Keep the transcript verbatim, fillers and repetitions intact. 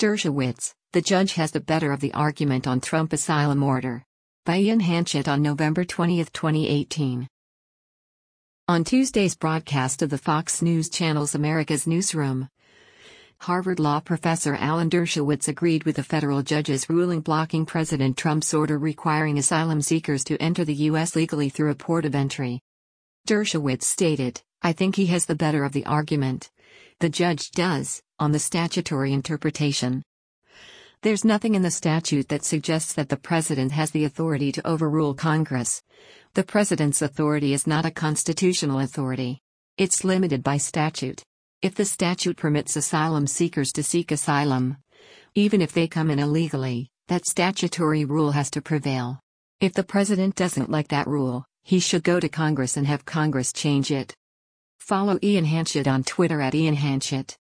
Dershowitz, the judge has the better of the argument on Trump asylum order. By Ian Hanchett on November twentieth, twenty eighteen. On Tuesday's broadcast of the Fox News Channel's America's Newsroom, Harvard Law professor Alan Dershowitz agreed with the federal judge's ruling blocking President Trump's order requiring asylum seekers to enter the U S legally through a port of entry. Dershowitz stated, "I think he has the better of the argument. The judge does, on the statutory interpretation. There's nothing in the statute that suggests that the president has the authority to overrule Congress. The president's authority is not a constitutional authority. It's limited by statute. If the statute permits asylum seekers to seek asylum, even if they come in illegally, that statutory rule has to prevail. If the president doesn't like that rule, he should go to Congress and have Congress change it." Follow Ian Hanchett on Twitter at Ian Hanchett.